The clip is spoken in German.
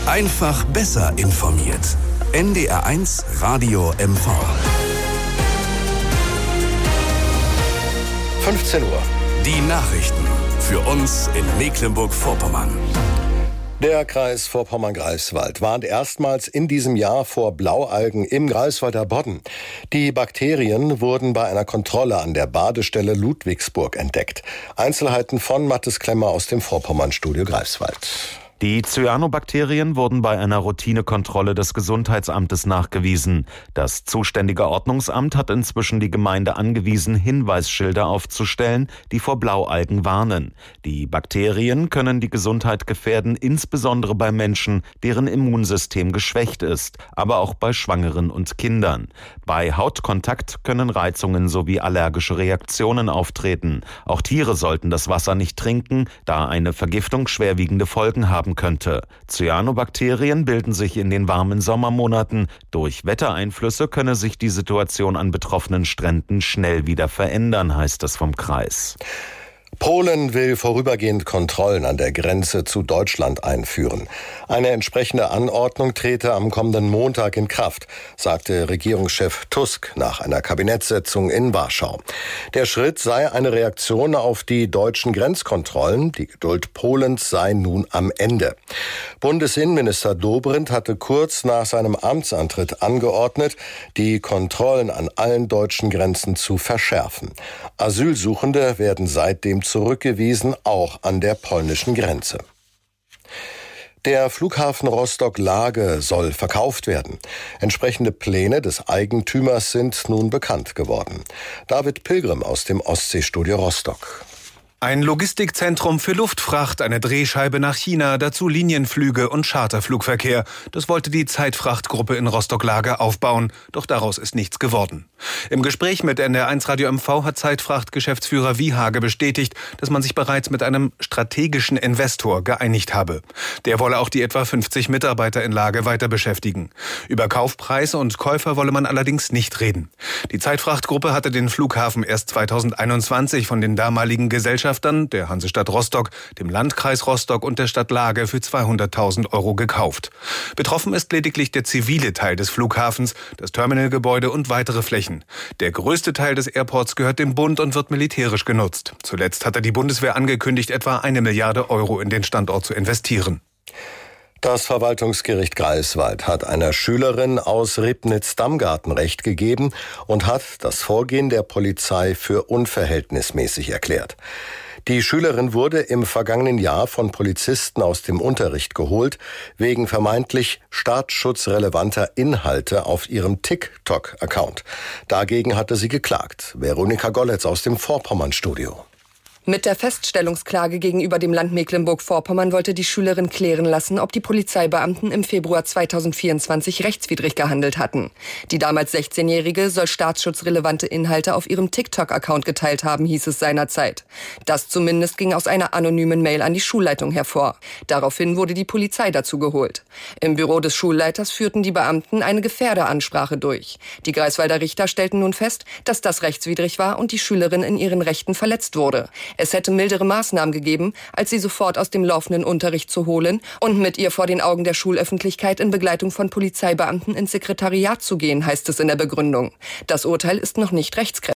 Einfach besser informiert. NDR1 Radio MV. 15 Uhr. Die Nachrichten für uns in Mecklenburg-Vorpommern. Der Kreis Vorpommern-Greifswald warnt erstmals in diesem Jahr vor Blaualgen im Greifswalder Bodden. Die Bakterien wurden bei einer Kontrolle an der Badestelle Ludwigsburg entdeckt. Einzelheiten von Mathis Klemmer aus dem Vorpommern-Studio Greifswald. Die Cyanobakterien wurden bei einer Routinekontrolle des Gesundheitsamtes nachgewiesen. Das zuständige Ordnungsamt hat inzwischen die Gemeinde angewiesen, Hinweisschilder aufzustellen, die vor Blaualgen warnen. Die Bakterien können die Gesundheit gefährden, insbesondere bei Menschen, deren Immunsystem geschwächt ist, aber auch bei Schwangeren und Kindern. Bei Hautkontakt können Reizungen sowie allergische Reaktionen auftreten. Auch Tiere sollten das Wasser nicht trinken, da eine Vergiftung schwerwiegende Folgen haben könnte. Cyanobakterien bilden sich in den warmen Sommermonaten. Durch Wettereinflüsse könne sich die Situation an betroffenen Stränden schnell wieder verändern, heißt es vom Kreis. Polen will vorübergehend Kontrollen an der Grenze zu Deutschland einführen. Eine entsprechende Anordnung trete am kommenden Montag in Kraft, sagte Regierungschef Tusk nach einer Kabinettssitzung in Warschau. Der Schritt sei eine Reaktion auf die deutschen Grenzkontrollen. Die Geduld Polens sei nun am Ende. Bundesinnenminister Dobrindt hatte kurz nach seinem Amtsantritt angeordnet, die Kontrollen an allen deutschen Grenzen zu verschärfen. Asylsuchende werden seitdem zurückgewiesen, auch an der polnischen Grenze. Der Flughafen Rostock-Lage soll verkauft werden. Entsprechende Pläne des Eigentümers sind nun bekannt geworden. David Pilgrim aus dem Ostseestudio Rostock. Ein Logistikzentrum für Luftfracht, eine Drehscheibe nach China, dazu Linienflüge und Charterflugverkehr. Das wollte die Zeitfrachtgruppe in Rostock-Lage aufbauen, doch daraus ist nichts geworden. Im Gespräch mit NDR1 Radio MV hat Zeitfracht-Geschäftsführer Wiehage bestätigt, dass man sich bereits mit einem strategischen Investor geeinigt habe. Der wolle auch die etwa 50 Mitarbeiter in Lage weiter beschäftigen. Über Kaufpreise und Käufer wolle man allerdings nicht reden. Die Zeitfrachtgruppe hatte den Flughafen erst 2021 von den damaligen Gesellschaften der Hansestadt Rostock, dem Landkreis Rostock und der Stadt Lage für 200.000 € gekauft. Betroffen ist lediglich der zivile Teil des Flughafens, das Terminalgebäude und weitere Flächen. Der größte Teil des Airports gehört dem Bund und wird militärisch genutzt. Zuletzt hatte die Bundeswehr angekündigt, etwa 1 Milliarde € in den Standort zu investieren. Das Verwaltungsgericht Greifswald hat einer Schülerin aus Ribnitz-Damgarten Recht gegeben und hat das Vorgehen der Polizei für unverhältnismäßig erklärt. Die Schülerin wurde im vergangenen Jahr von Polizisten aus dem Unterricht geholt, wegen vermeintlich staatsschutzrelevanter Inhalte auf ihrem TikTok-Account. Dagegen hatte sie geklagt. Veronika Golletz aus dem Vorpommern-Studio. Mit der Feststellungsklage gegenüber dem Land Mecklenburg-Vorpommern wollte die Schülerin klären lassen, ob die Polizeibeamten im Februar 2024 rechtswidrig gehandelt hatten. Die damals 16-Jährige soll staatsschutzrelevante Inhalte auf ihrem TikTok-Account geteilt haben, hieß es seinerzeit. Das zumindest ging aus einer anonymen Mail an die Schulleitung hervor. Daraufhin wurde die Polizei dazu geholt. Im Büro des Schulleiters führten die Beamten eine Gefährderansprache durch. Die Greifswalder Richter stellten nun fest, dass das rechtswidrig war und die Schülerin in ihren Rechten verletzt wurde. Es hätte mildere Maßnahmen gegeben, als sie sofort aus dem laufenden Unterricht zu holen und mit ihr vor den Augen der Schulöffentlichkeit in Begleitung von Polizeibeamten ins Sekretariat zu gehen, heißt es in der Begründung. Das Urteil ist noch nicht rechtskräftig.